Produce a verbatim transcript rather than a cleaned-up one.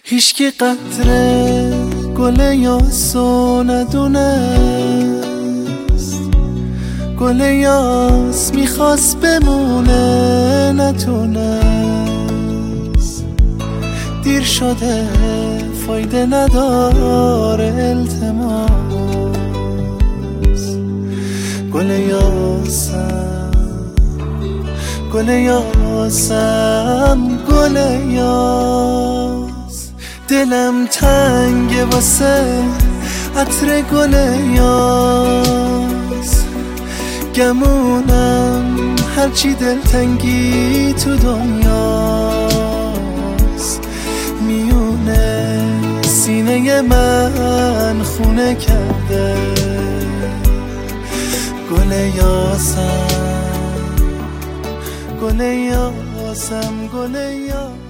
هیچکی قطره گل یاسو ندونست، گل یاس میخواست بمونه نتونست. دیر شده فایده نداره التماس، گل یاسم گل یاسم گل یاس. دلم تنگه واسه عطر گل یاس، گمونم هرچی دلتنگی تو دنیاست. میونه سینه من خونه کرده گل یاسم گل یاسم گل یاسم.